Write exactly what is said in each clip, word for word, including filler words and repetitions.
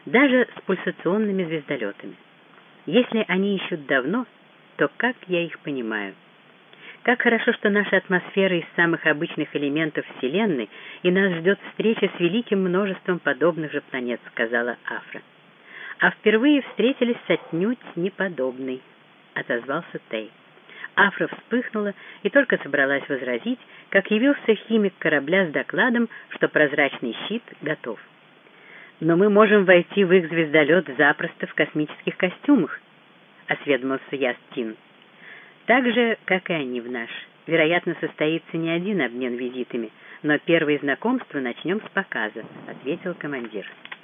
даже с пульсационными звездолетами. Если они ищут давно, то как я их понимаю? Как хорошо, что наша атмосфера из самых обычных элементов Вселенной, и нас ждет встреча с великим множеством подобных же планет, сказала Афра. А впервые встретились с отнюдь неподобной, отозвался Тей. Афра вспыхнула и только собралась возразить, как явился химик корабля с докладом, что прозрачный щит готов. «Но мы можем войти в их звездолет запросто в космических костюмах», — осведомился Ястин. «Так же, как и они в наш. Вероятно, состоится не один обмен визитами, но первые знакомства начнем с показа», — ответил командир.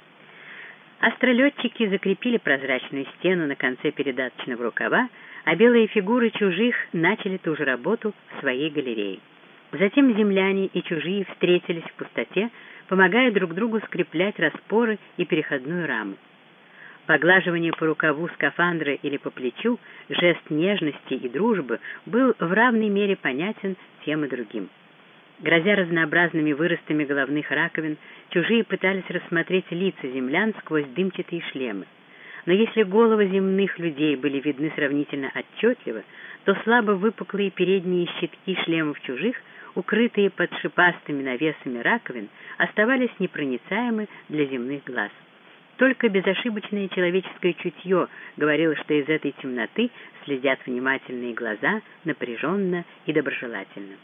Астролетчики закрепили прозрачную стену на конце передаточного рукава, а белые фигуры чужих начали ту же работу в своей галерее. Затем земляне и чужие встретились в пустоте, помогая друг другу скреплять распоры и переходную раму. Поглаживание по рукаву скафандра или по плечу, жест нежности и дружбы был в равной мере понятен тем и другим. Грозя разнообразными выростами головных раковин, чужие пытались рассмотреть лица землян сквозь дымчатые шлемы. Но если головы земных людей были видны сравнительно отчетливо, то слабо выпуклые передние щитки шлемов чужих, укрытые под шипастыми навесами раковин, оставались непроницаемы для земных глаз. Только безошибочное человеческое чутье говорило, что из этой темноты следят внимательные глаза, напряженно и доброжелательно.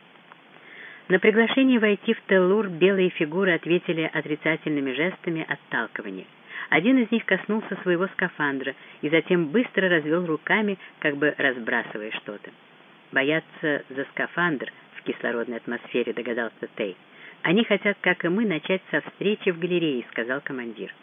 На приглашение войти в Теллур белые фигуры ответили отрицательными жестами отталкивания. Один из них коснулся своего скафандра и затем быстро развел руками, как бы разбрасывая что-то. «Боятся за скафандр в кислородной атмосфере», — догадался Тей. «Они хотят, как и мы, начать со встречи в галерее», — сказал командир.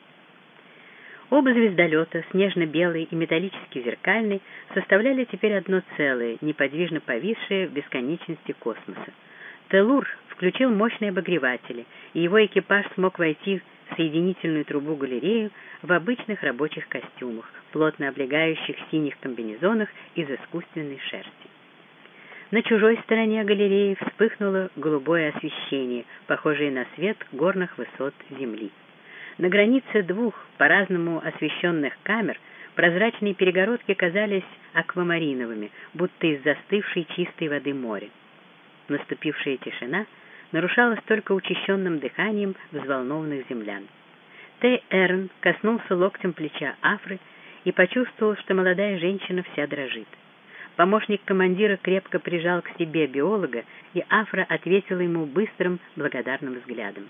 Оба звездолета, снежно-белый и металлически зеркальный, составляли теперь одно целое, неподвижно повисшее в бесконечности космоса. Теллур включил мощные обогреватели, и его экипаж смог войти в соединительную трубу галерею в обычных рабочих костюмах, плотно облегающих синих комбинезонах из искусственной шерсти. На чужой стороне галереи вспыхнуло голубое освещение, похожее на свет горных высот Земли. На границе двух по-разному освещенных камер прозрачные перегородки казались аквамариновыми, будто из застывшей чистой воды моря. Наступившая тишина нарушалась только учащенным дыханием взволнованных землян. Тей Эрн коснулся локтем плеча Афры и почувствовал, что молодая женщина вся дрожит. Помощник командира крепко прижал к себе биолога, и Афра ответила ему быстрым, благодарным взглядом.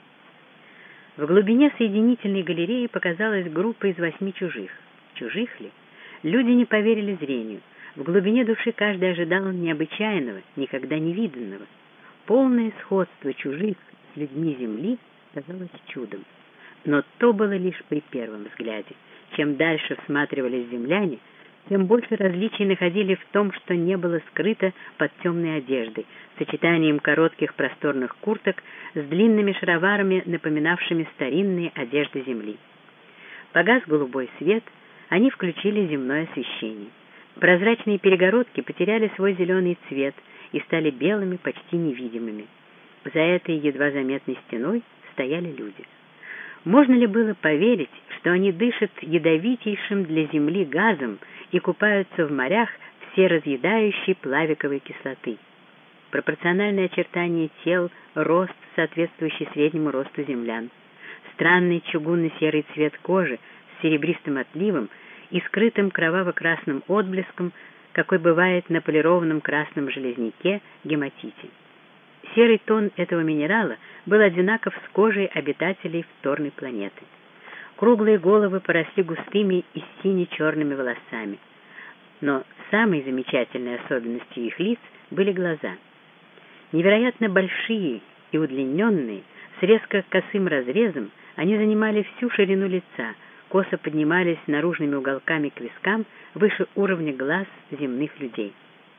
В глубине соединительной галереи показалась группа из восьми чужих. Чужих ли? Люди не поверили зрению. В глубине души каждый ожидал необычайного, никогда не виданного. Полное сходство чужих с людьми Земли казалось чудом. Но то было лишь при первом взгляде. Чем дальше всматривались земляне, тем больше различий находили в том, что не было скрыто под темной одеждой, сочетанием коротких просторных курток с длинными шароварами, напоминавшими старинные одежды Земли. Погас голубой свет, они включили земное освещение. Прозрачные перегородки потеряли свой зеленый цвет и стали белыми, почти невидимыми. За этой едва заметной стеной стояли люди. Можно ли было поверить, что они дышат ядовитейшим для Земли газом и купаются в морях все разъедающей плавиковой кислоты? Пропорциональные очертания тел, рост, соответствующий среднему росту землян, странный чугунно-серый цвет кожи с серебристым отливом и скрытым кроваво-красным отблеском, какой бывает на полированном красном железняке гематите. Серый тон этого минерала был одинаков с кожей обитателей вторной планеты. Круглые головы поросли густыми и сине-черными волосами. Но самой замечательной особенностью их лиц были глаза. Невероятно большие и удлиненные, с резко косым разрезом, они занимали всю ширину лица, косо поднимались наружными уголками к вискам выше уровня глаз земных людей.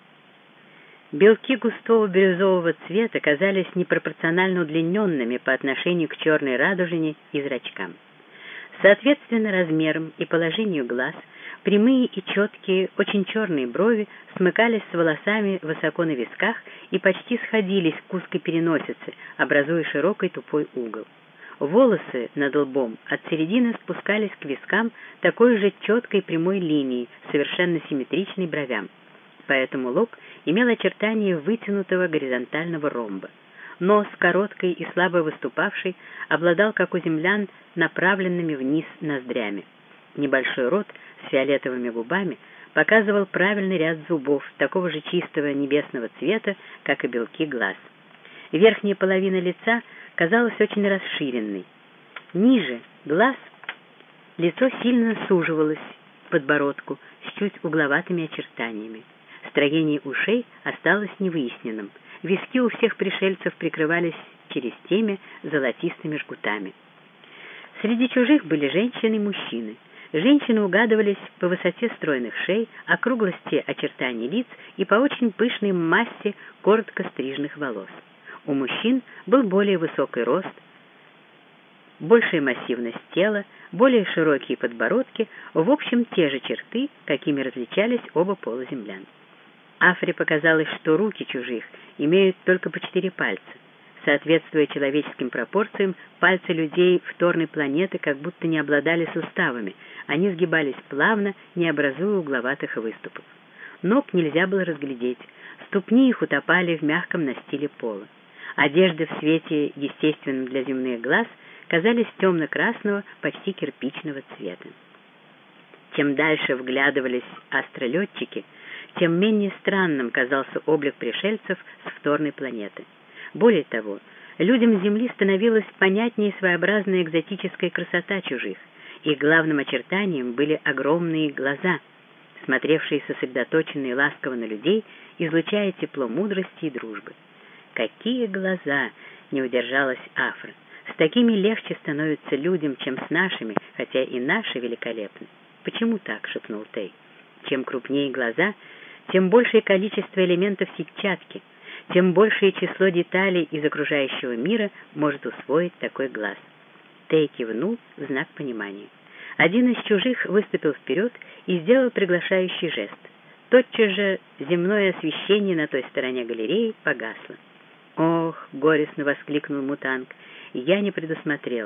Белки густого бирюзового цвета казались непропорционально удлиненными по отношению к черной радужине и зрачкам. Соответственно размерам и положению глаз, прямые и четкие, очень черные брови смыкались с волосами высоко на висках и почти сходились к узкой переносице, образуя широкий тупой угол. Волосы над лбом от середины спускались к вискам такой же четкой прямой линией, совершенно симметричной бровям. Поэтому лоб имел очертания вытянутого горизонтального ромба. Нос, короткий и слабо выступавший, обладал, как у землян, направленными вниз ноздрями. Небольшой рот с фиолетовыми губами показывал правильный ряд зубов, такого же чистого небесного цвета, как и белки глаз. Верхняя половина лица казалась очень расширенной. Ниже глаз лицо сильно суживалось к подбородку с чуть угловатыми очертаниями. Строение ушей осталось невыясненным. Виски у всех пришельцев прикрывались через темя золотистыми жгутами. Среди чужих были женщины и мужчины. Женщины угадывались по высоте стройных шей, округлости очертаний лиц и по очень пышной массе коротко стриженных волос. У мужчин был более высокий рост, большая массивность тела, более широкие подбородки, в общем, те же черты, какими различались оба пола землян. Афре показалось, что руки чужих имеют только по четыре пальца. Соответствуя человеческим пропорциям, пальцы людей вторной планеты как будто не обладали суставами, они сгибались плавно, не образуя угловатых выступов. Ног нельзя было разглядеть, ступни их утопали в мягком настиле пола. Одежды в свете, естественном для земных глаз, казались темно-красного, почти кирпичного цвета. Чем дальше вглядывались астролетчики, тем менее странным казался облик пришельцев с вторной планеты. Более того, людям Земли становилась понятнее своеобразная экзотическая красота чужих. Их главным очертанием были огромные глаза, смотревшие сосредоточенно и ласково на людей, излучая тепло мудрости и дружбы. «Какие глаза!» — не удержалась Афра. «С такими легче становится людям, чем с нашими, хотя и наши великолепны». «Почему так?» — шепнул Тей. «Чем крупнее глаза, тем большее количество элементов сетчатки, тем большее число деталей из окружающего мира может усвоить такой глаз». Тей кивнул в знак понимания. Один из чужих выступил вперед и сделал приглашающий жест. Тотчас же земное освещение на той стороне галереи погасло. «Ох!» — горестно воскликнул Мутанг. «Я не предусмотрел».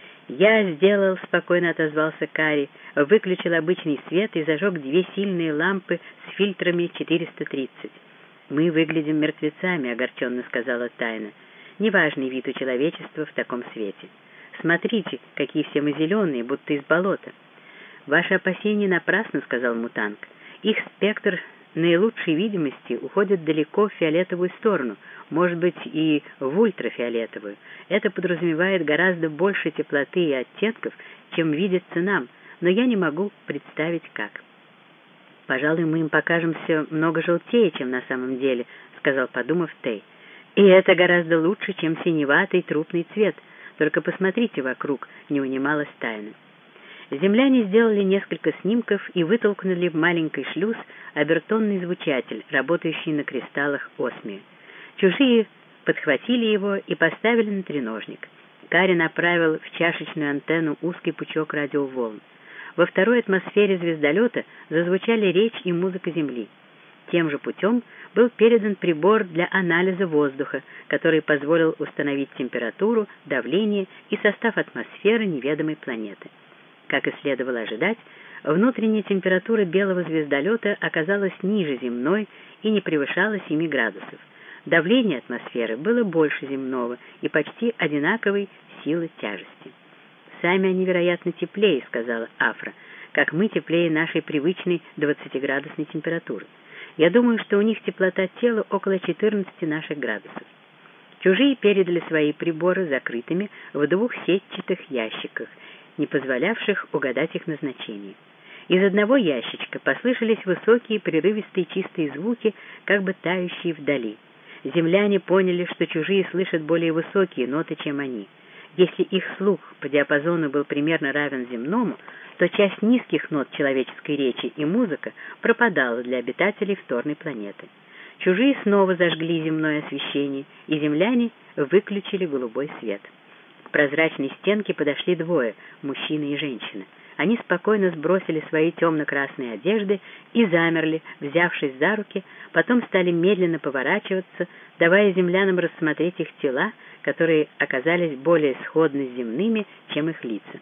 «Я сделал», — спокойно отозвался Кари, выключил обычный свет и зажег две сильные лампы с фильтрами четыреста тридцать. «Мы выглядим мертвецами», — огорченно сказала Тайна. «Неважный вид у человечества в таком свете. Смотрите, какие все мы зеленые, будто из болота». «Ваши опасения напрасны», — сказал Мутанг. «Их спектр наилучшей видимости уходит далеко в фиолетовую сторону, может быть, и в ультрафиолетовую. Это подразумевает гораздо больше теплоты и оттенков, чем видится нам, но я не могу представить, как». «Пожалуй, мы им покажемся много желтее, чем на самом деле», — сказал, подумав, Тей. «И это гораздо лучше, чем синеватый трупный цвет. Только посмотрите вокруг», — не унималась Тайна. Земляне сделали несколько снимков и вытолкнули в маленький шлюз обертонный звучатель, работающий на кристаллах осмия. Чужие подхватили его и поставили на треножник. Кари направил в чашечную антенну узкий пучок радиоволн. Во второй атмосфере звездолета зазвучали речь и музыка Земли. Тем же путем был передан прибор для анализа воздуха, который позволил установить температуру, давление и состав атмосферы неведомой планеты. Как и следовало ожидать, внутренняя температура белого звездолета оказалась ниже земной и не превышала семи градусов. Давление атмосферы было больше земного и почти одинаковой силы тяжести. «Сами они, вероятно, теплее», — сказала Афра, «как мы теплее нашей привычной двадцатиградусной температуры. Я думаю, что у них теплота тела около четырнадцати наших градусов». Чужие передали свои приборы закрытыми в двух сетчатых ящиках, не позволявших угадать их назначение. Из одного ящичка послышались высокие, прерывистые, чистые звуки, как бы тающие вдали. Земляне поняли, что чужие слышат более высокие ноты, чем они. Если их слух по диапазону был примерно равен земному, то часть низких нот человеческой речи и музыка пропадала для обитателей вторной планеты. Чужие снова зажгли земное освещение, и земляне выключили голубой свет. К прозрачной стенке подошли двое, мужчина и женщина. Они спокойно сбросили свои темно-красные одежды и замерли, взявшись за руки, потом стали медленно поворачиваться, давая землянам рассмотреть их тела, которые оказались более сходны с земными, чем их лица.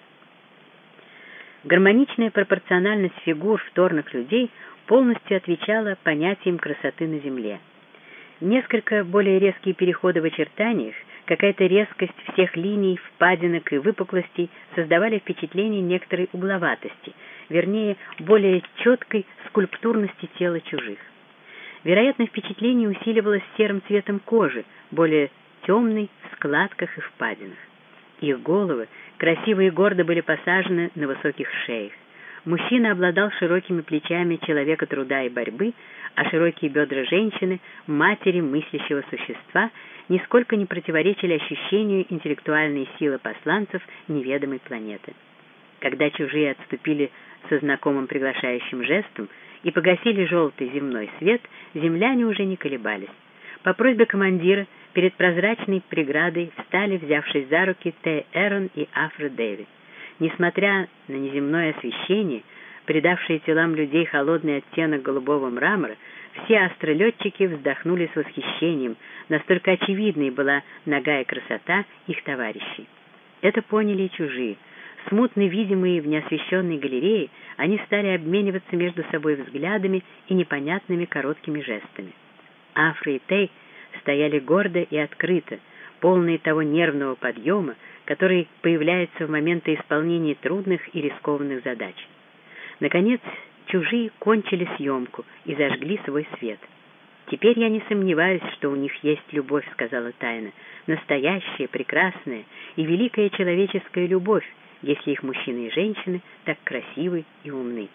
Гармоничная пропорциональность фигур вторных людей полностью отвечала понятиям красоты на Земле. Несколько более резкие переходы в очертаниях, какая-то резкость всех линий, впадинок и выпуклостей создавали впечатление некоторой угловатости, вернее, более четкой скульптурности тела чужих. Вероятно, впечатление усиливалось серым цветом кожи, более темной в складках и впадинах. Их головы, красиво и гордо, были посажены на высоких шеях. Мужчина обладал широкими плечами человека труда и борьбы, а широкие бедра женщины, матери мыслящего существа, нисколько не противоречили ощущению интеллектуальной силы посланцев неведомой планеты. Когда чужие отступили со знакомым приглашающим жестом и погасили желтый земной свет, земляне уже не колебались. По просьбе командира перед прозрачной преградой встали, взявшись за руки, Т. Эрон и Афра Дэви. Несмотря на неземное освещение, придавшее телам людей холодный оттенок голубого мрамора, все астролетчики вздохнули с восхищением, настолько очевидной была нагая красота их товарищей. Это поняли и чужие. Смутно видимые в неосвещенной галерее, они стали обмениваться между собой взглядами и непонятными короткими жестами. Афра и Тей стояли гордо и открыто, полные того нервного подъема, который появляется в моменты исполнения трудных и рискованных задач. Наконец, чужие кончили съемку и зажгли свой свет. «Теперь я не сомневаюсь, что у них есть любовь», — сказала Тайна, «настоящая, прекрасная и великая человеческая любовь, если их мужчины и женщины так красивы и умны».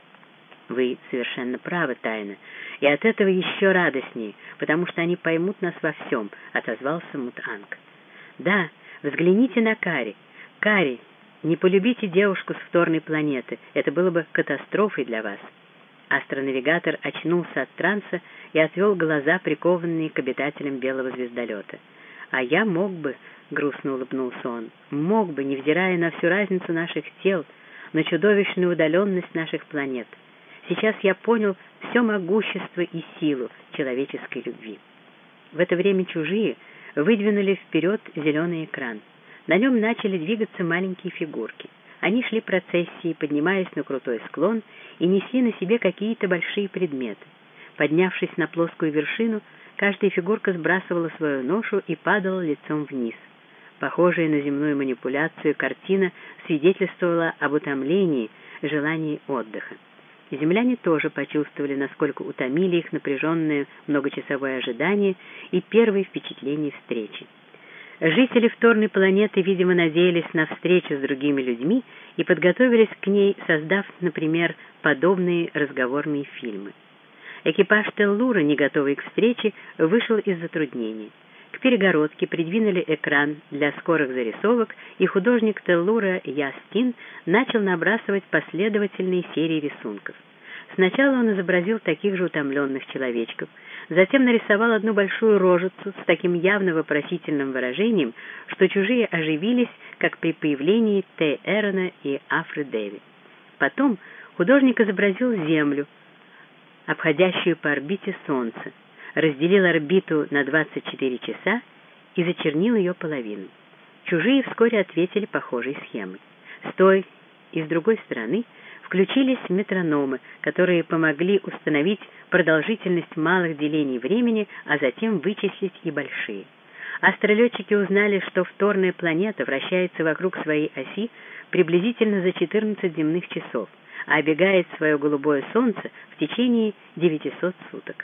«Вы совершенно правы, Тайна, и от этого еще радостнее, потому что они поймут нас во всем», — отозвался Мут-Анг. «Да, взгляните на Кари. Кари, не полюбите девушку с вторной планеты, это было бы катастрофой для вас». Астронавигатор очнулся от транса и отвел глаза, прикованные к обитателям белого звездолета. «А я мог бы», — грустно улыбнулся он, — «мог бы, невзирая на всю разницу наших тел, на чудовищную удаленность наших планет. Сейчас я понял все могущество и силу человеческой любви». В это время чужие выдвинули вперед зеленый экран. На нем начали двигаться маленькие фигурки. Они шли процессией, поднимаясь на крутой склон, и несли на себе какие-то большие предметы. Поднявшись на плоскую вершину, каждая фигурка сбрасывала свою ношу и падала лицом вниз. Похожая на земную манипуляцию картина свидетельствовала об утомлении, желании отдыха. Земляне тоже почувствовали, насколько утомили их напряженное многочасовое ожидание и первые впечатления встречи. Жители вторной планеты, видимо, надеялись на встречу с другими людьми и подготовились к ней, создав, например, подобные разговорные фильмы. Экипаж Теллура, не готовый к встрече, вышел из затруднений. К перегородке придвинули экран для скорых зарисовок, и художник Теллура Ястин начал набрасывать последовательные серии рисунков. Сначала он изобразил таких же утомленных человечков, затем нарисовал одну большую рожицу с таким явно вопросительным выражением, что чужие оживились, как при появлении Т. Эрона и Афры Дэви. Потом художник изобразил Землю, обходящую по орбите Солнца, разделил орбиту на двадцать четыре часа и зачернил ее половину. Чужие вскоре ответили похожей схемой. С той и с другой стороны включились метрономы, которые помогли установить продолжительность малых делений времени, а затем вычислить и большие. Астролетчики узнали, что вторная планета вращается вокруг своей оси приблизительно за четырнадцать земных часов, а обегает свое голубое солнце в течение девятисот суток.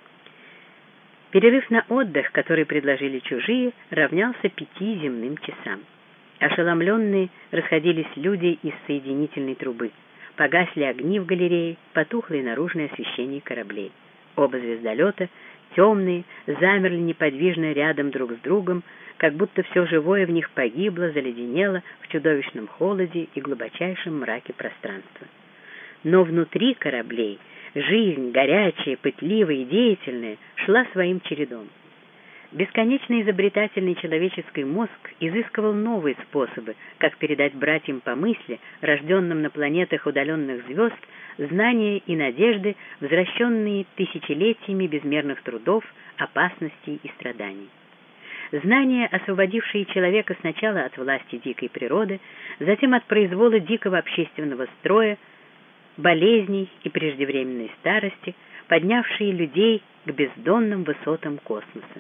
Перерыв на отдых, который предложили чужие, равнялся пяти земным часам. Ошеломленные расходились люди из соединительной трубы. Погасли огни в галерее, потухло и наружное освещение кораблей. Оба звездолета, темные, замерли неподвижно рядом друг с другом, как будто все живое в них погибло, заледенело в чудовищном холоде и глубочайшем мраке пространства. Но внутри кораблей жизнь, горячая, пытливая и деятельная, шла своим чередом. Бесконечно изобретательный человеческий мозг изыскивал новые способы, как передать братьям по мысли, рожденным на планетах удаленных звезд, знания и надежды, возвращенные тысячелетиями безмерных трудов, опасностей и страданий. Знания, освободившие человека сначала от власти дикой природы, затем от произвола дикого общественного строя, болезней и преждевременной старости, поднявшие людей к бездонным высотам космоса.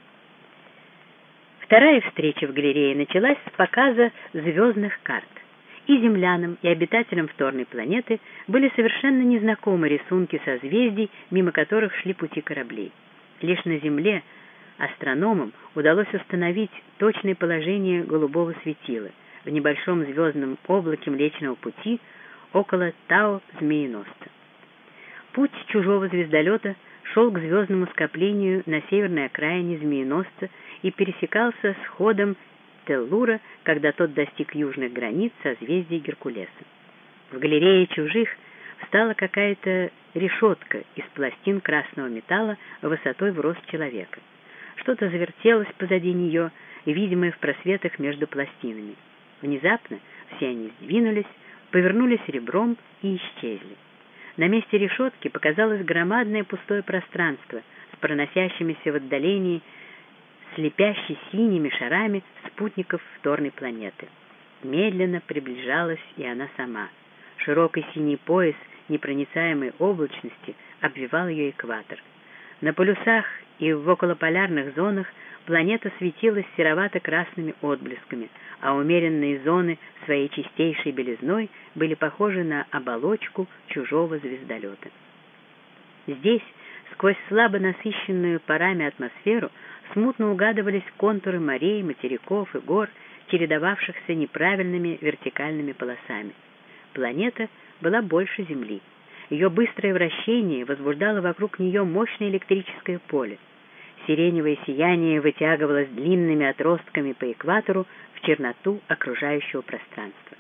Вторая встреча в галерее началась с показа звездных карт. И землянам, и обитателям вторной планеты были совершенно незнакомы рисунки созвездий, мимо которых шли пути кораблей. Лишь на Земле астрономам удалось установить точное положение голубого светила в небольшом звездном облаке Млечного Пути около Тау-Змееноста. Путь чужого звездолета шел к звездному скоплению на северной окраине Змееносца и пересекался с ходом Теллура, когда тот достиг южных границ созвездия Геркулеса. В галерее чужих встала какая-то решетка из пластин красного металла высотой в рост человека. Что-то завертелось позади нее, видимое в просветах между пластинами. Внезапно все они сдвинулись, повернулись ребром и исчезли. На месте решетки показалось громадное пустое пространство с проносящимися в отдалении слепящими синими шарами спутников вторной планеты. Медленно приближалась и она сама. Широкий синий пояс непроницаемой облачности обвивал ее экватор. На полюсах и в околополярных зонах планета светилась серовато-красными отблесками, а умеренные зоны своей чистейшей белизной были похожи на оболочку чужого звездолета. Здесь, сквозь слабо насыщенную парами атмосферу, смутно угадывались контуры морей, материков и гор, чередовавшихся неправильными вертикальными полосами. Планета была больше Земли. Ее быстрое вращение возбуждало вокруг нее мощное электрическое поле. Сиреневое сияние вытягивалось длинными отростками по экватору в черноту окружающего пространства.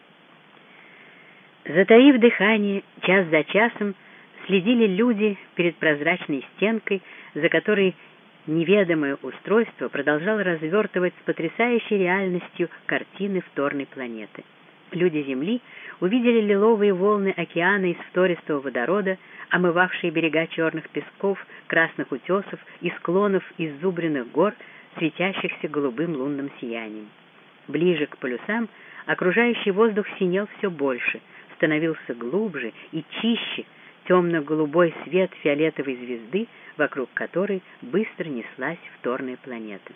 Затаив дыхание, час за часом следили люди перед прозрачной стенкой, за которой неведомое устройство продолжало развертывать с потрясающей реальностью картины вторной планеты. Люди Земли увидели лиловые волны океана из втористого водорода, омывавшие берега черных песков, красных утесов и склонов иззубренных гор, светящихся голубым лунным сиянием. Ближе к полюсам окружающий воздух синел все больше, становился глубже и чище темно-голубой свет фиолетовой звезды, вокруг которой быстро неслась вторная планета.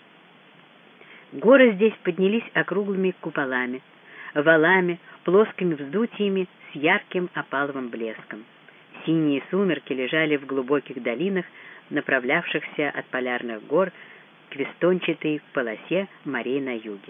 Горы здесь поднялись округлыми куполами, валами, плоскими вздутиями с ярким опаловым блеском. Синие сумерки лежали в глубоких долинах, направлявшихся от полярных гор к вестончатой полосе морей на юге.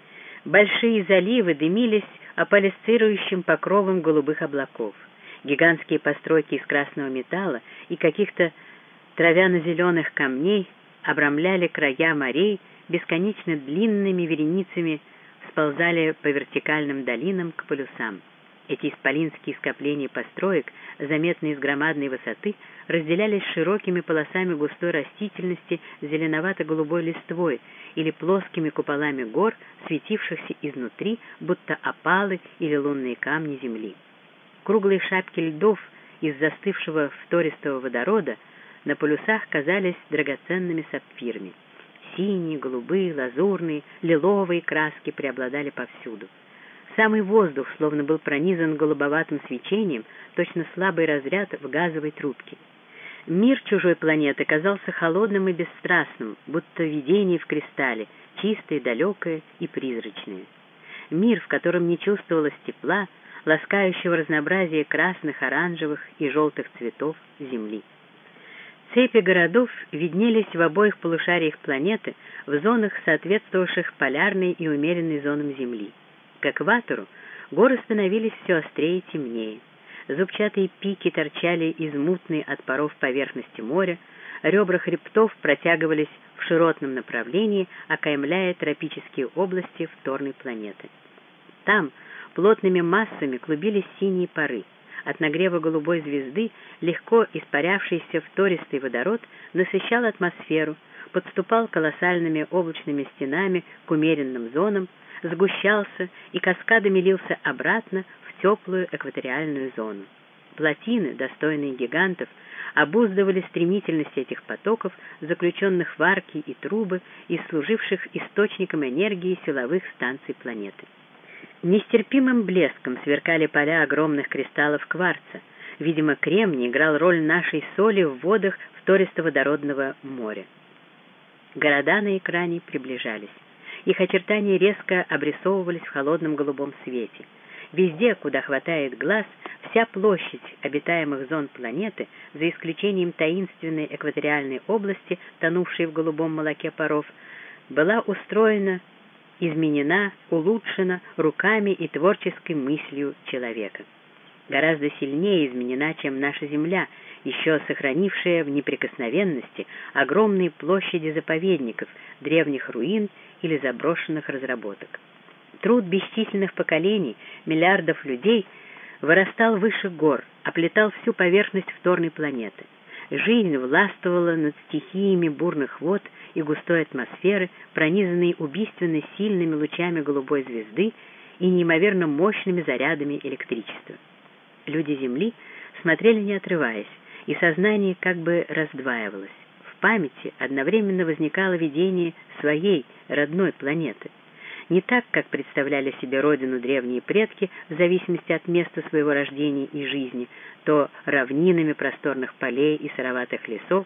Большие заливы дымились аполисцирующим покровом голубых облаков. Гигантские постройки из красного металла и каких-то травяно-зеленых камней обрамляли края морей, бесконечно длинными вереницами сползали по вертикальным долинам к полюсам. Эти исполинские скопления построек, заметные с громадной высоты, разделялись широкими полосами густой растительности с зеленовато-голубой листвой или плоскими куполами гор, светившихся изнутри, будто опалы или лунные камни земли. Круглые шапки льдов из застывшего втористого водорода на полюсах казались драгоценными сапфирами. Синие, голубые, лазурные, лиловые краски преобладали повсюду. Самый воздух словно был пронизан голубоватым свечением, точно слабый разряд в газовой трубке. Мир чужой планеты казался холодным и бесстрастным, будто видение в кристалле, чистое, далекое и призрачное. Мир, в котором не чувствовалось тепла, ласкающего разнообразие красных, оранжевых и желтых цветов земли. Цепи городов виднелись в обоих полушариях планеты в зонах, соответствовавших полярной и умеренной зонам Земли. К экватору горы становились все острее и темнее. Зубчатые пики торчали из мутной от паров поверхности моря, ребра хребтов протягивались в широтном направлении, окаймляя тропические области вторной планеты. Там плотными массами клубились синие пары. От нагрева голубой звезды легко испарявшийся втористый водород насыщал атмосферу, подступал колоссальными облачными стенами к умеренным зонам, сгущался и каскадами лился обратно в теплую экваториальную зону. Плотины, достойные гигантов, обуздывали стремительность этих потоков, заключенных в арки и трубы и служивших источником энергии силовых станций планеты. Нестерпимым блеском сверкали поля огромных кристаллов кварца. Видимо, кремний играл роль нашей соли в водах втористо-водородного моря. Города на экране приближались. Их очертания резко обрисовывались в холодном голубом свете. Везде, куда хватает глаз, вся площадь обитаемых зон планеты, за исключением таинственной экваториальной области, тонувшей в голубом молоке паров, была устроена, изменена, улучшена руками и творческой мыслью человека. Гораздо сильнее изменена, чем наша Земля, еще сохранившая в неприкосновенности огромные площади заповедников, древних руин или заброшенных разработок. Труд бесчисленных поколений, миллиардов людей вырастал выше гор, оплетал всю поверхность вторной планеты. Жизнь властвовала над стихиями бурных вод и густой атмосферы, пронизанной убийственно сильными лучами голубой звезды и неимоверно мощными зарядами электричества. Люди Земли смотрели не отрываясь, и сознание как бы раздваивалось. В памяти одновременно возникало видение своей родной планеты. Не так, как представляли себе родину древние предки в зависимости от места своего рождения и жизни, то равнинами просторных полей и сыроватых лесов,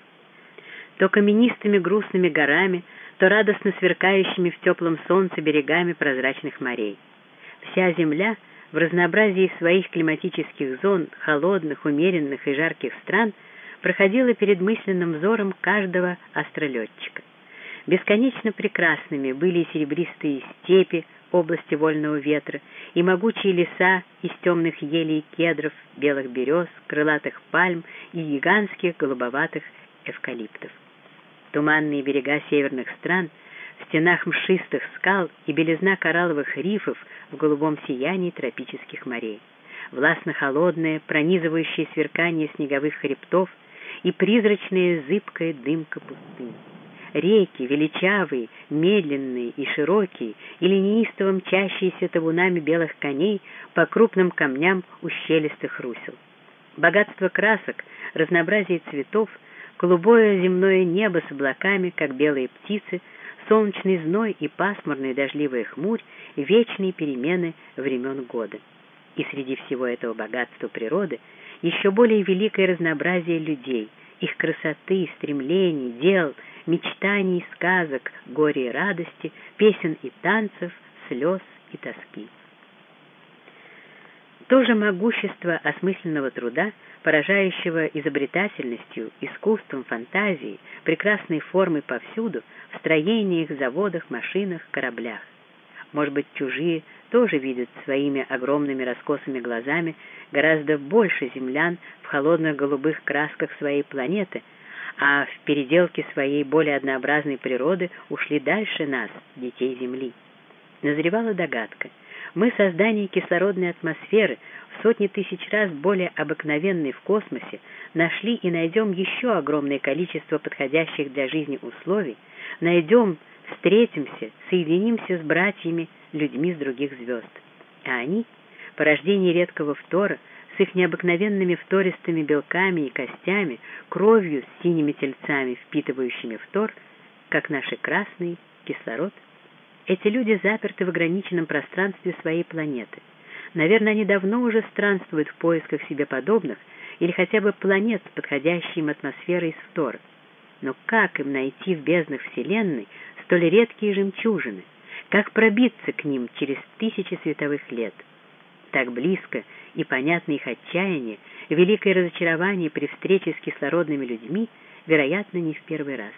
то каменистыми грустными горами, то радостно сверкающими в теплом солнце берегами прозрачных морей. Вся Земля в разнообразии своих климатических зон, холодных, умеренных и жарких стран, проходила перед мысленным взором каждого астролетчика. Бесконечно прекрасными были и серебристые степи, области вольного ветра, и могучие леса из темных елей и кедров, белых берез, крылатых пальм и гигантских голубоватых эвкалиптов. Туманные берега северных стран, в стенах мшистых скал и белизна коралловых рифов в голубом сиянии тропических морей, властно-холодное, пронизывающее сверкание снеговых хребтов и призрачная зыбкая дымка пустыни. Реки, величавые, медленные и широкие, или неистово мчащиеся табунами белых коней по крупным камням ущелистых русел. Богатство красок, разнообразие цветов, голубое земное небо с облаками, как белые птицы, солнечный зной и пасмурная дождливая хмурь, вечные перемены времен года. И среди всего этого богатства природы еще более великое разнообразие людей, их красоты, стремлений, дел, мечтаний, сказок, горя и радости, песен и танцев, слез и тоски. То же могущество осмысленного труда, поражающего изобретательностью, искусством, фантазией, прекрасной формой повсюду, в строениях, заводах, машинах, кораблях. Может быть, чужие тоже видят своими огромными раскосыми глазами гораздо больше землян в холодных голубых красках своей планеты, а в переделке своей более однообразной природы ушли дальше нас, детей Земли. Назревала догадка. Мы создание кислородной атмосферы, в сотни тысяч раз более обыкновенной в космосе, нашли и найдем еще огромное количество подходящих для жизни условий, найдем, встретимся, соединимся с братьями, людьми с других звезд. А они, порождение редкого фтора, с их необыкновенными фтористыми белками и костями, кровью с синими тельцами, впитывающими фтор, как наши красный кислород. Эти люди заперты в ограниченном пространстве своей планеты. Наверное, они давно уже странствуют в поисках себе подобных или хотя бы планет с подходящей им атмосферой из фтора. Но как им найти в безднах Вселенной столь редкие жемчужины? Как пробиться к ним через тысячи световых лет? Так близко и понятно их отчаяние, великое разочарование при встрече с кислородными людьми, вероятно, не в первый раз.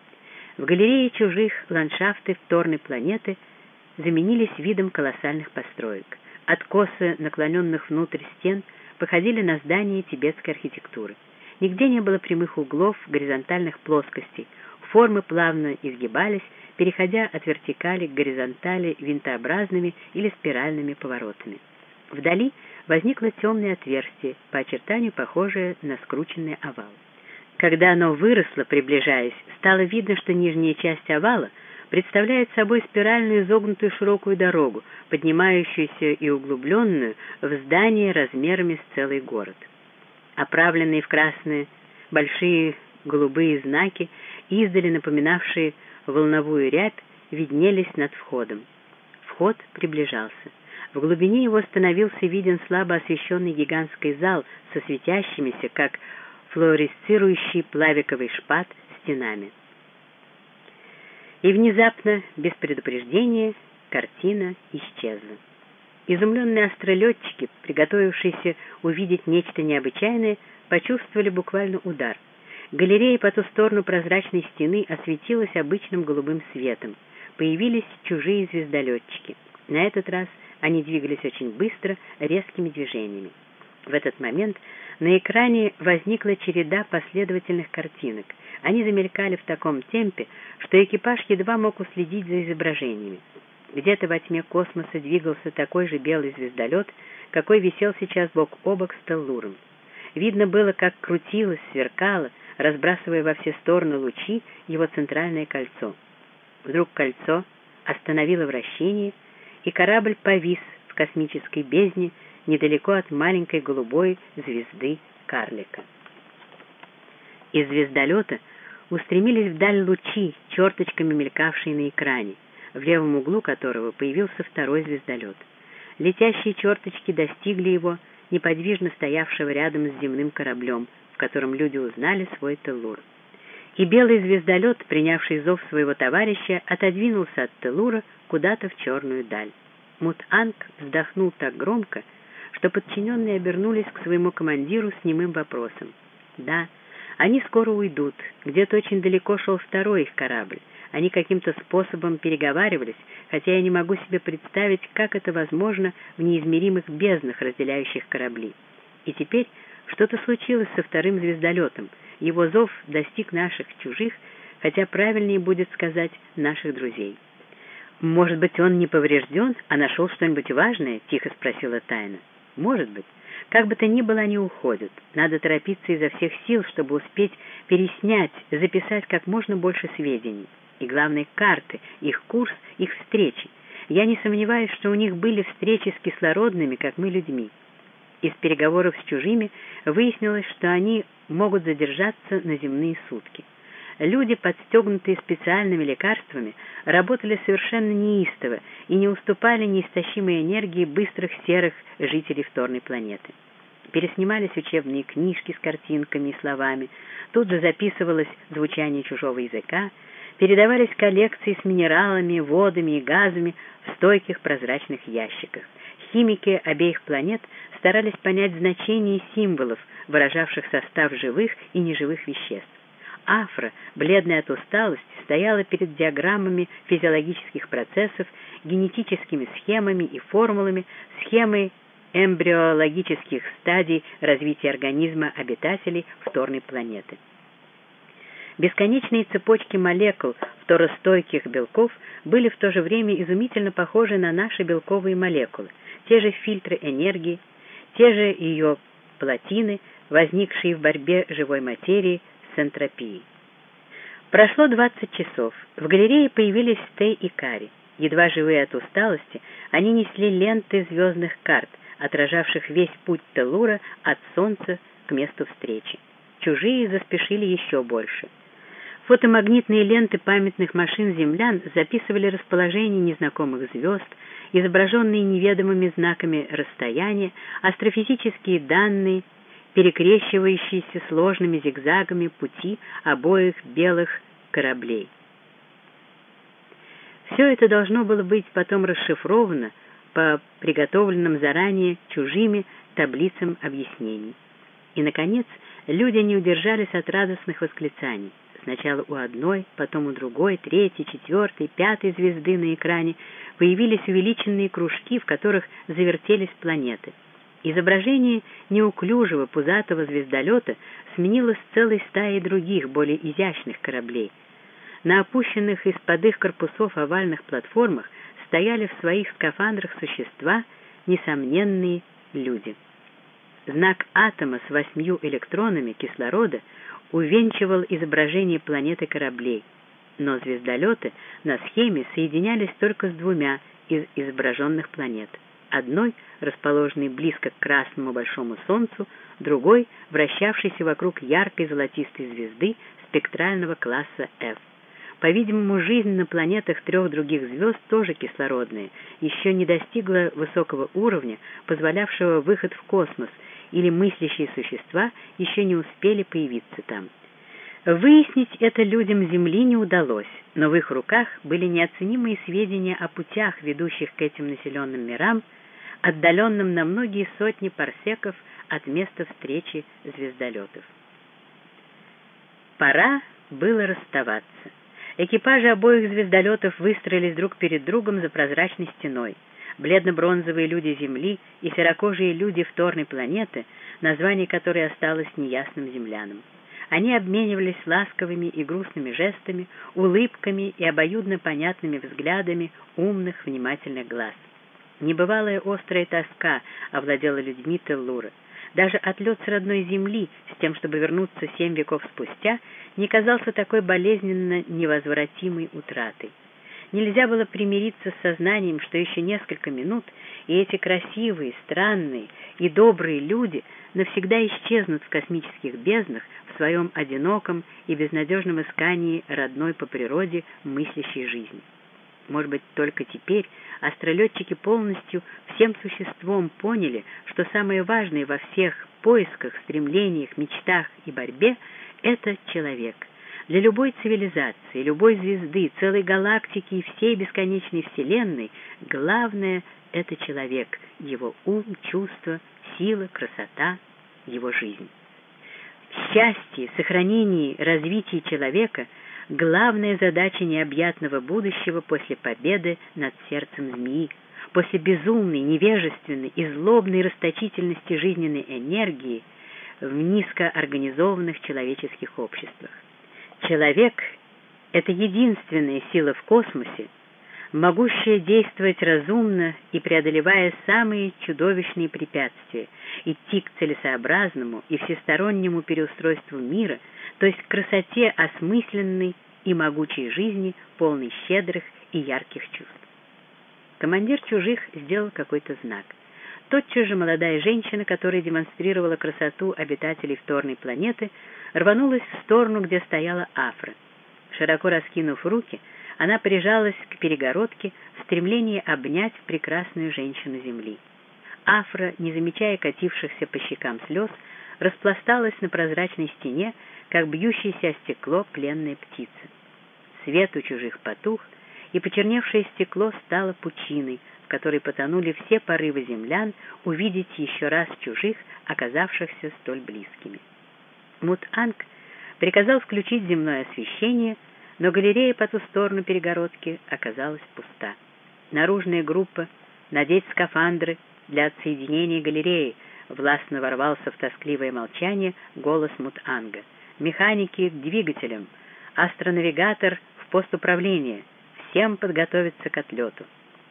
В галерее чужих ландшафты вторной планеты заменились видом колоссальных построек. Откосы, наклоненных внутрь стен, походили на здания тибетской архитектуры. Нигде не было прямых углов, горизонтальных плоскостей. Формы плавно изгибались, переходя от вертикали к горизонтали винтообразными или спиральными поворотами. Вдали возникло темное отверстие, по очертанию похожее на скрученный овал. Когда оно выросло, приближаясь, стало видно, что нижняя часть овала представляет собой спиральную изогнутую широкую дорогу, поднимающуюся и углубленную в здание размерами с целый город. Оправленные в красные большие голубые знаки, издали напоминавшие волновую рябь, виднелись над входом. Вход приближался. В глубине его становился виден слабо освещенный гигантский зал со светящимися, как флуоресцирующий плавиковый шпат, стенами. И внезапно, без предупреждения, картина исчезла. Изумленные астролетчики, приготовившиеся увидеть нечто необычайное, почувствовали буквально удар. Галерея по ту сторону прозрачной стены осветилась обычным голубым светом. Появились чужие звездолетчики. На этот раз они двигались очень быстро, резкими движениями. В этот момент на экране возникла череда последовательных картинок. Они замелькали в таком темпе, что экипаж едва мог уследить за изображениями. Где-то во тьме космоса двигался такой же белый звездолет, какой висел сейчас бок о бок с Теллуром. Видно было, как крутилось, сверкало, разбрасывая во все стороны лучи, его центральное кольцо. Вдруг кольцо остановило вращение, и корабль повис в космической бездне недалеко от маленькой голубой звезды карлика. Из звездолета устремились вдаль лучи, черточками мелькавшие на экране, в левом углу которого появился второй звездолет. Летящие черточки достигли его, неподвижно стоявшего рядом с земным кораблем, в котором люди узнали свой Теллур. И белый звездолет, принявший зов своего товарища, отодвинулся от Теллура куда-то в черную даль. Мут-Анг вздохнул так громко, что подчиненные обернулись к своему командиру с немым вопросом. Да, они скоро уйдут, где-то очень далеко шел второй их корабль. Они каким-то способом переговаривались, хотя я не могу себе представить, как это возможно в неизмеримых безднах, разделяющих корабли. И теперь что-то случилось со вторым звездолетом. Его зов достиг наших чужих, хотя правильнее будет сказать наших друзей. «Может быть, он не поврежден, а нашел что-нибудь важное?» — тихо спросила Тайна. «Может быть. Как бы то ни было, они уходят. Надо торопиться изо всех сил, чтобы успеть переснять, записать как можно больше сведений. И, главное, карты, их курс, их встречи. Я не сомневаюсь, что у них были встречи с кислородными, как мы, людьми. Из переговоров с чужими выяснилось, что они могут задержаться на земные сутки. Люди, подстегнутые специальными лекарствами, работали совершенно неистово и не уступали неистощимой энергии быстрых серых жителей вторной планеты. Переснимались учебные книжки с картинками и словами, тут же записывалось звучание чужого языка, передавались коллекции с минералами, водами и газами в стойких прозрачных ящиках. Химики обеих планет старались понять значение символов, выражавших состав живых и неживых веществ. Афра, бледная от усталости, стояла перед диаграммами физиологических процессов, генетическими схемами и формулами, схемой эмбриологических стадий развития организма обитателей вторной планеты. Бесконечные цепочки молекул второстойких белков были в то же время изумительно похожи на наши белковые молекулы, те же фильтры энергии, те же ее плотины, возникшие в борьбе живой материи с энтропией. Прошло двадцать часов. В галерее появились Стей и Кари. Едва живые от усталости, они несли ленты звездных карт, отражавших весь путь Теллура от Солнца к месту встречи. Чужие заспешили еще больше. Фотомагнитные ленты памятных машин землян записывали расположение незнакомых звезд, изображенные неведомыми знаками расстояния, астрофизические данные, перекрещивающиеся сложными зигзагами пути обоих белых кораблей. Все это должно было быть потом расшифровано по приготовленным заранее чужими таблицам объяснений. И, наконец, люди не удержались от радостных восклицаний. Сначала у одной, потом у другой, третьей, четвертой, пятой звезды на экране появились увеличенные кружки, в которых завертелись планеты. Изображение неуклюжего пузатого звездолета сменилось целой стаей других, более изящных кораблей. На опущенных из-под их корпусов овальных платформах стояли в своих скафандрах существа, несомненные люди. Знак атома с восьмью электронами кислорода увенчивал изображение планеты кораблей, но звездолеты на схеме соединялись только с двумя из изображенных планет. одной расположенной близко к красному большому солнцу, другой вращавшейся вокруг яркой золотистой звезды спектрального класса F. По-видимому, жизнь на планетах трех других звезд тоже кислородная, еще не достигла высокого уровня, позволявшего выход в космос, или мыслящие существа еще не успели появиться там. Выяснить это людям Земли не удалось, но в их руках были неоценимые сведения о путях, ведущих к этим населенным мирам, отдаленным на многие сотни парсеков от места встречи звездолетов. Пора было расставаться. Экипажи обоих звездолетов выстроились друг перед другом за прозрачной стеной. Бледно-бронзовые люди Земли и серокожие люди вторной планеты, название которой осталось неясным землянам. Они обменивались ласковыми и грустными жестами, улыбками и обоюдно понятными взглядами умных, внимательных глаз. Небывалая острая тоска овладела людьми Теллура. Даже отлет с родной земли, с тем, чтобы вернуться семь веков спустя, не казался такой болезненно невозвратимой утратой. Нельзя было примириться с сознанием, что еще несколько минут, и эти красивые, странные и добрые люди навсегда исчезнут в космических безднах в своем одиноком и безнадежном искании родной по природе мыслящей жизни. Может быть, только теперь астролетчики полностью всем существом поняли, что самое важное во всех поисках, стремлениях, мечтах и борьбе — это человек. Для любой цивилизации, любой звезды, целой галактики и всей бесконечной Вселенной главное — это человек, его ум, чувства, сила, красота, его жизнь. В счастье, сохранении, развитии человека главная задача необъятного будущего после победы над сердцем змеи, после безумной, невежественной и злобной расточительности жизненной энергии в низкоорганизованных человеческих обществах. Человек — это единственная сила в космосе, могущая действовать разумно и, преодолевая самые чудовищные препятствия, идти к целесообразному и всестороннему переустройству мира, то есть к красоте осмысленной и могучей жизни, полной щедрых и ярких чувств. Командир чужих сделал какой-то знак. Тотчас же молодая женщина, которая демонстрировала красоту обитателей вторной планеты, рванулась в сторону, где стояла Афра. Широко раскинув руки, она прижалась к перегородке в стремлении обнять прекрасную женщину Земли. Афра, не замечая катившихся по щекам слез, распласталась на прозрачной стене, как бьющееся о стекло пленная птица. Свет у чужих потух, и почерневшее стекло стало пучиной, в которой потонули все порывы землян увидеть еще раз чужих, оказавшихся столь близкими. Мут-Анг приказал включить земное освещение, но галерея по ту сторону перегородки оказалась пуста. Наружная группа «Надеть скафандры для отсоединения галереи», властно ворвался в тоскливое молчание голос Мут-Анга. «Механики к двигателям, астронавигатор в пост управления, всем подготовиться к отлету».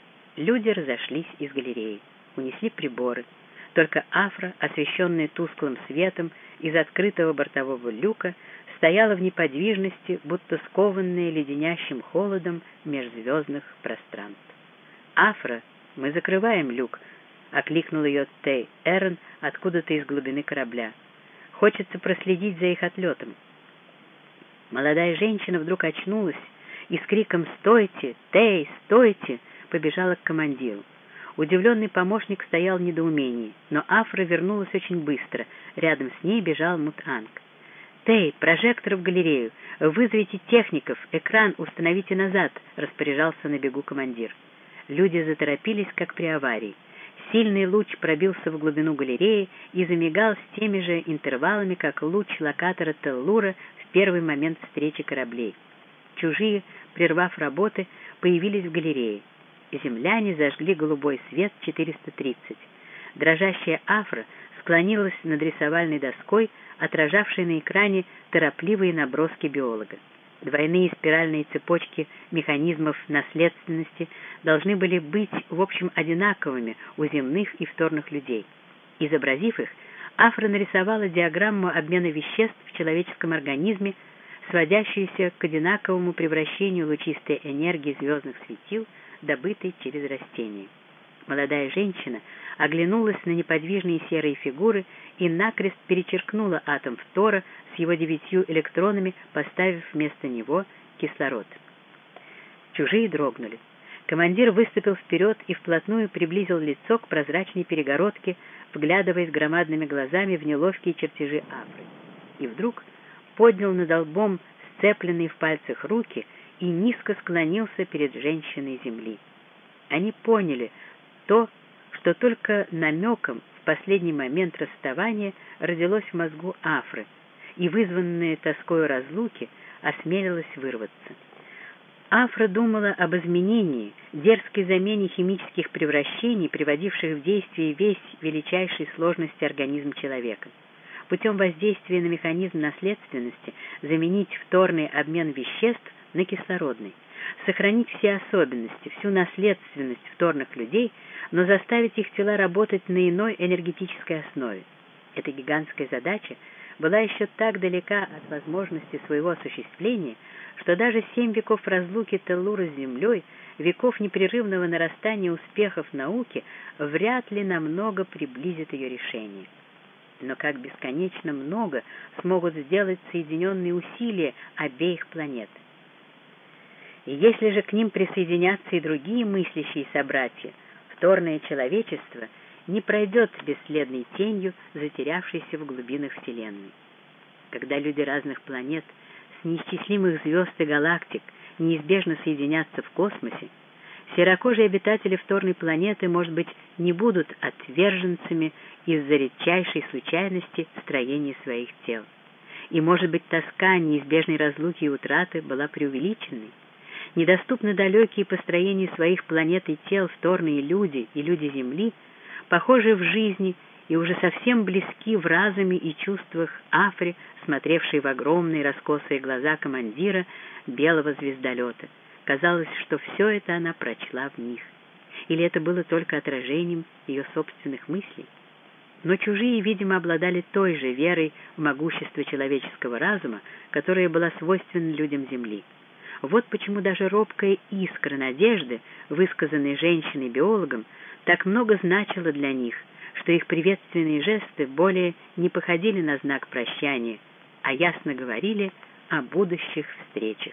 Люди разошлись из галереи, унесли приборы. Только Афра, освещенная тусклым светом из открытого бортового люка, стояла в неподвижности, будто скованная леденящим холодом межзвездных пространств. «Афра, мы закрываем люк», — окликнул ее Тей Эрн откуда-то из глубины корабля. «Хочется проследить за их отлетом». Молодая женщина вдруг очнулась и с криком «Стойте! Тей, стойте!» побежала к командиру. Удивленный помощник стоял в недоумении, но Афра вернулась очень быстро. Рядом с ней бежал Мут-Анг. «Тей, прожектор в галерею! Вызовите техников! Экран установите назад!» — распоряжался на бегу командир. Люди заторопились, как при аварии. Сильный луч пробился в глубину галереи и замигал с теми же интервалами, как луч локатора Теллура в первый момент встречи кораблей. Чужие, прервав работы, появились в галерее. Земляне зажгли голубой свет четыреста тридцать. Дрожащая Афра склонилась над рисовальной доской, отражавшей на экране торопливые наброски биолога. Двойные спиральные цепочки механизмов наследственности должны были быть, в общем, одинаковыми у земных и вторных людей. Изобразив их, Афра нарисовала диаграмму обмена веществ в человеческом организме, сводящуюся к одинаковому превращению лучистой энергии звездных светил, добытой через растения. Молодая женщина оглянулась на неподвижные серые фигуры и накрест перечеркнула атом фтора с его девятью электронами, поставив вместо него кислород. Чужие дрогнули. Командир выступил вперед и вплотную приблизил лицо к прозрачной перегородке, вглядываясь громадными глазами в неловкие чертежи Афры. И вдруг поднял над лбом сцепленные в пальцах руки и низко склонился перед женщиной земли. Они поняли то, что только намеком в последний момент расставания родилось в мозгу Афры, и, вызванная тоской разлуки, осмелилась вырваться. Афра думала об изменении, дерзкой замене химических превращений, приводивших в действие весь величайшей сложности организм человека. Путем воздействия на механизм наследственности заменить вторный обмен веществ на кислородный, сохранить все особенности, всю наследственность вторных людей, но заставить их тела работать на иной энергетической основе. Эта гигантская задача была еще так далека от возможности своего осуществления, что даже семь веков разлуки Теллура с Землей, веков непрерывного нарастания успехов науки, вряд ли намного приблизит ее решение. Но как бесконечно много смогут сделать соединенные усилия обеих планет. И если же к ним присоединятся и другие мыслящие собратья, вторное человечество не пройдет бесследной тенью, затерявшейся в глубинах Вселенной. Когда люди разных планет с неисчислимых звезд и галактик неизбежно соединятся в космосе, серокожие обитатели вторной планеты, может быть, не будут отверженцами из-за редчайшей случайности строения своих тел. И, может быть, тоска неизбежной разлуки и утраты была преувеличенной. Недоступно далекие по строению своих планет и тел вторные люди и люди Земли, похожие в жизни и уже совсем близки в разуме и чувствах Афри, смотревшей в огромные раскосые глаза командира белого звездолета. Казалось, что все это она прочла в них. Или это было только отражением ее собственных мыслей? Но чужие, видимо, обладали той же верой в могущество человеческого разума, которая была свойственна людям Земли. Вот почему даже робкая искра надежды, высказанная женщиной-биологом, так много значила для них, что их приветственные жесты более не походили на знак прощания, а ясно говорили о будущих встречах.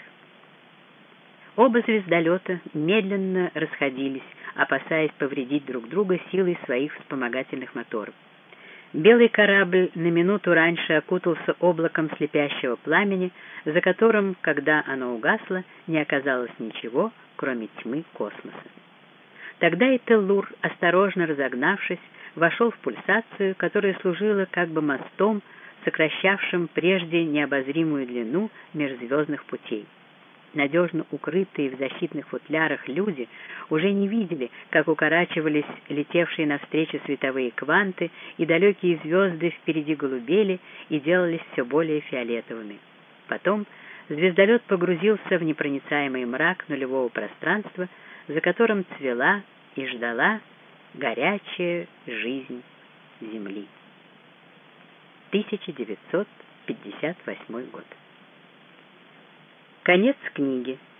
Оба звездолета медленно расходились, опасаясь повредить друг друга силой своих вспомогательных моторов. Белый корабль на минуту раньше окутался облаком слепящего пламени, за которым, когда оно угасло, не оказалось ничего, кроме тьмы космоса. Тогда и Теллур, осторожно разогнавшись, вошел в пульсацию, которая служила как бы мостом, сокращавшим прежде необозримую длину межзвездных путей. Надежно укрытые в защитных футлярах люди уже не видели, как укорачивались летевшие навстречу световые кванты, и далекие звезды впереди голубели и делались все более фиолетовыми. Потом звездолет погрузился в непроницаемый мрак нулевого пространства, за которым цвела и ждала горячая жизнь Земли. тысяча девятьсот пятьдесят восьмой год. Конец книги.